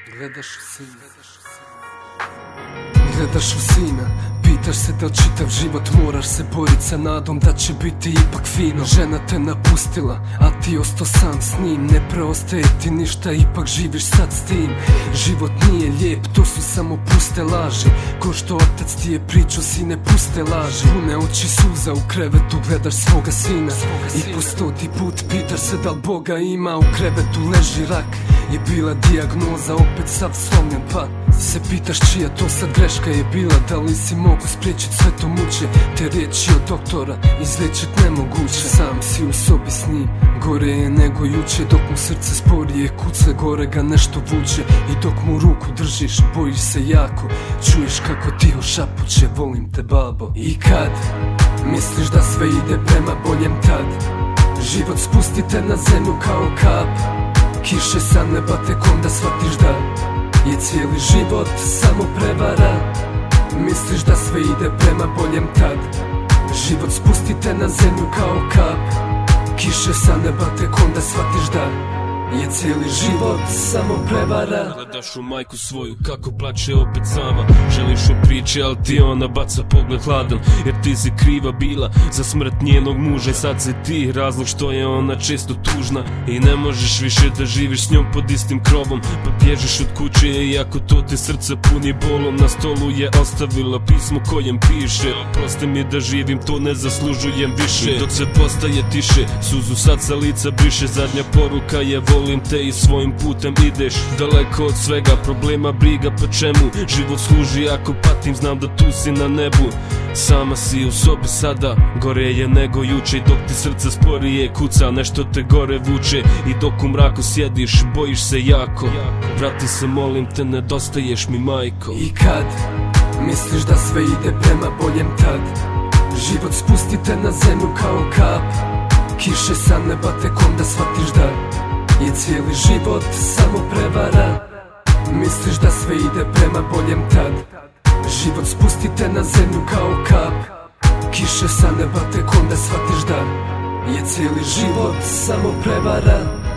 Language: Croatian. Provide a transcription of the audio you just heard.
Gledaš u sina, pitaš se da čitav život moraš se borit sa nadom da će biti ipak fino. Žena te napustila, a ti ostao sam s njim. Ne preostaje ti ništa, ipak živiš sad s tim. Život nije lijep, to su samo puste laži. Ko što otac ti je pričao, sine, puste laži. Pune oči suza, u krevetu gledaš svoga sina. I po 100. put pitaš se da li Boga ima. U krevetu leži rak, je bila dijagnoza, opet sav slomljen pad. Se pitaš čija to sad greška je bila, da li si mogu spriječit sve to muče. Te riječi od doktora izliječit nemoguće. Sam si u sobi s njim, gore je nego juče. Dok mu srce sporije kuca, gore ga nešto vuče. I dok mu ruku držiš, bojiš se jako. Čuješ kako tiho šapuće, volim te babo. I kad misliš da sve ide prema boljem, tad život spusti te na zemlju kao kap. Kiše sa neba, tek onda shvatiš da je cijeli život samo prevara. Misliš da sve ide prema boljem, tad život spusti te na zemlju kao kap. Kiše sa neba, tek onda shvatiš da je cijeli život samo prevara. Gledaš u majku svoju kako plače opet sama. Želiš u priče, al ti ona baca pogled hladan. Jer ti si kriva bila za smrt njenog muža. I sad si ti razlog što je ona često tužna. I ne možeš više da živiš s njom pod istim krovom. Pa bježiš od kuće iako to te srce puni bolom. Na stolu je ostavila pismo kojem piše: oprosti mi da živim, to ne zaslužujem više. I dok se postaje tiše, suzu sad sa lica briše. Zadnja poruka je: volim te i svojim putem ideš. Daleko od svega problema, briga, pa čemu život služi ako patim, znam da tu si na nebu. Sama si u sobi sada, gore je nego juče. I dok ti srce sporije kuca, nešto te gore vuče. I dok u mraku sjediš, bojiš se jako. Vrati se, molim te, nedostaješ mi, majko. I kad misliš da sve ide prema boljem, tad život spusti te na zemlju kao kap. Kiše sa neba, tek onda shvatiš da je cijeli život samo prevara. Misliš da sve ide prema boljem, tad život spusti te na zemlju kao kap. Kiše sa neba, tek onda shvatiš da je cijeli život samo prevara.